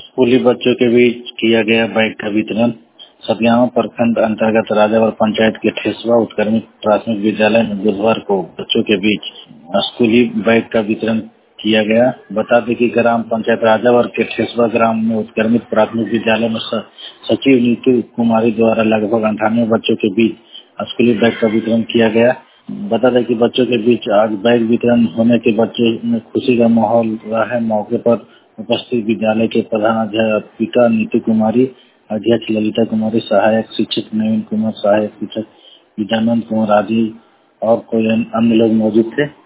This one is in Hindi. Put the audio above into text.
स्कूली बच्चों के बीच किया गया बैग का वितरण। सतियामा प्रखंड अंतर्गत राजावर पंचायत के ठेसवा उत्क्रमित प्राथमिक विद्यालय में बुधवार को बच्चों के बीच स्कूली बैग का वितरण किया गया। बता दें कि ग्राम पंचायत राजावर के ठेसवा ग्राम में उत्क्रमित प्राथमिक विद्यालय में सचिव नीतू कुमारी द्वारा लगभग 98 बच्चों के बीच स्कूली बैग का वितरण किया गया। बता दें कि बच्चों के बीच आज बैग वितरण होने के बच्चों में खुशी का माहौल रहा है। मौके पर उपस्थित विद्यालय के प्रधानाध्यापिका नीतू कुमारी, अध्यक्ष ललिता कुमारी, सहायक शिक्षक नवीन कुमार, सहायक शिक्षक विद्यानंद कुमार आदि और कोई अन्य लोग मौजूद थे।